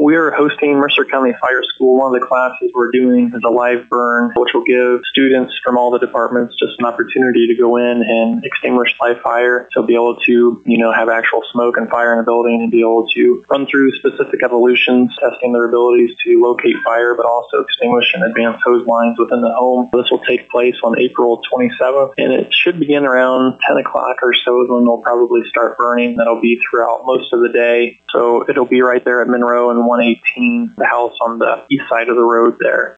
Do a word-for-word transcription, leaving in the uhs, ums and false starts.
We're hosting Mercer County Fire School. One of the classes we're doing is a live burn, which will give students from all the departments just an opportunity to go in and extinguish live fire. So be able to, you know, have actual smoke and fire in the building and be able to run through specific evolutions, testing their abilities to locate fire, but also extinguish and advance hose lines within the home. This will take place on April twenty-seventh, and it should begin around ten o'clock or so is when they'll probably start burning. That'll be throughout most of the day. So it'll be right there at Monroe and one eighteen, the house on the east side of the road there.